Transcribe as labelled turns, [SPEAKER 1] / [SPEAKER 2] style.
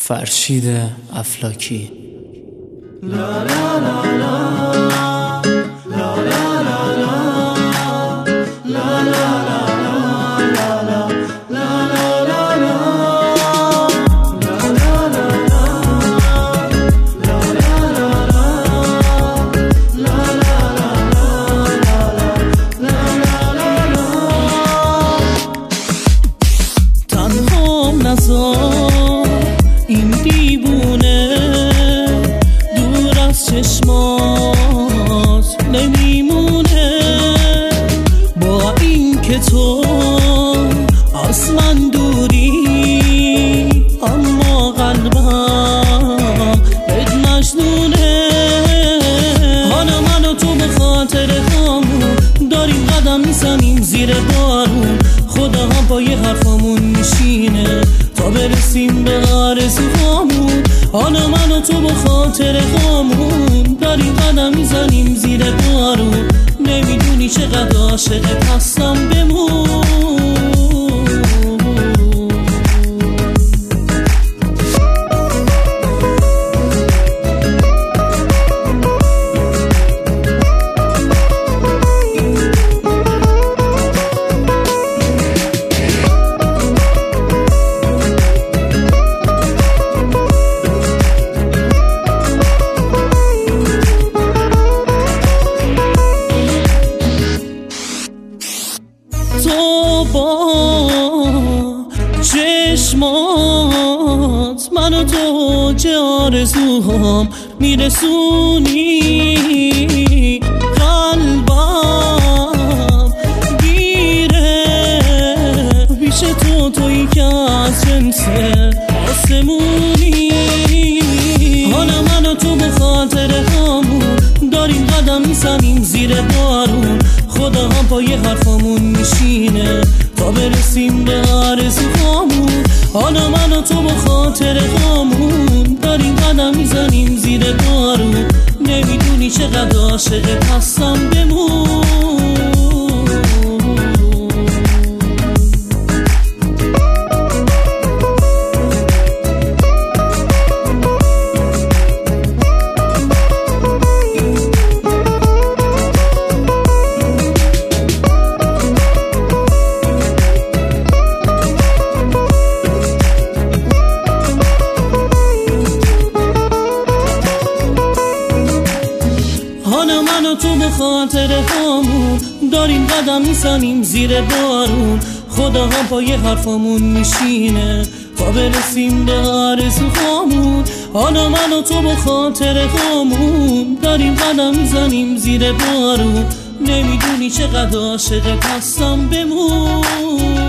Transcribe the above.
[SPEAKER 1] فرشید افلاکی.
[SPEAKER 2] این دیوونه دور از چشمات نمیمونه، با این که تو از من دوری اما قلبم بهت مجنونه. حالا من و تو به خاطر همون داریم قدم میزنیم زیر بارون، خدا هم با یه حرفامون میشینه تا برسیم به آرزوهامون. حالا من و تو به خاطر همون داریم قدم میزنیم زیر بارون، نمیدونی چقدر عاشقت هستم بمون. تو با چشمات منو تو چه آرزوهام میرسونی، قلبم گیره پیش تو، تویی که از جنس آسمونی. حالا منو تو به خاطر همون داریم قدم میزنیم زیر بارون، خدا هم با یه حرفامون میشینه تا برسیم به آرزوهامون. حالا من و تو به خاطر همون داریم قدم میزنیم زیر بارون، نمیدونی چقدر عاشقت هستم بمون. حالا من و تو به خاطر همون داریم قدم میزنیم زیر بارون، خدا هم با یه حرفامون میشینه تا برسیم به آرزوهامون. حالا من و تو به خاطر همون داریم قدم میزنیم زیر بارون، نمیدونی چقدر عاشقت هستم بمون.